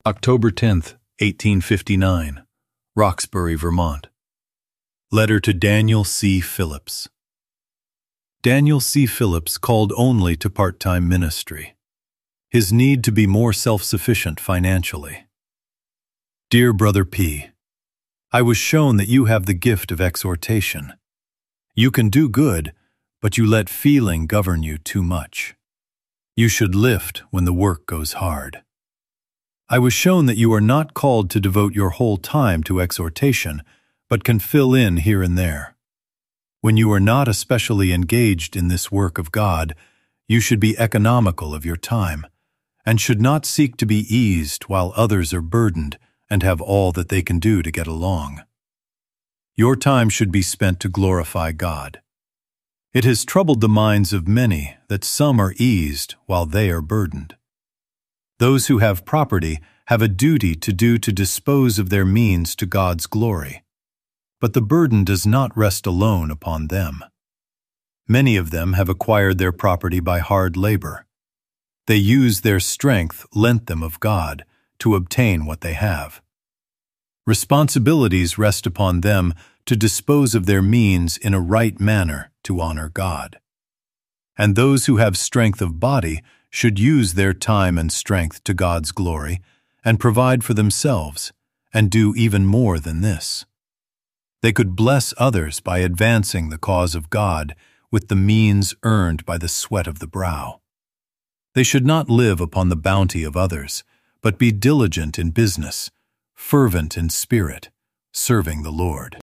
October 10th, 1859, Roxbury, Vermont. Letter to Daniel C. Phillips. Daniel C. Phillips called only to part-time ministry. His need to be more self-sufficient financially. Dear Brother P., I was shown that you have the gift of exhortation. You can do good, but you let feeling govern you too much. You should lift when the work goes hard. I was shown that you are not called to devote your whole time to exhortation, but can fill in here and there. When you are not especially engaged in this work of God, you should be economical of your time, and should not seek to be eased while others are burdened and have all that they can do to get along. Your time should be spent to glorify God. It has troubled the minds of many that some are eased while they are burdened. Those who have property have a duty to dispose of their means to God's glory. But the burden does not rest alone upon them. Many of them have acquired their property by hard labor. They use their strength lent them of God to obtain what they have. Responsibilities rest upon them to dispose of their means in a right manner to honor God. And those who have strength of body should use their time and strength to God's glory and provide for themselves, and do even more than this. They could bless others by advancing the cause of God with the means earned by the sweat of the brow. They should not live upon the bounty of others, but be diligent in business, fervent in spirit, serving the Lord.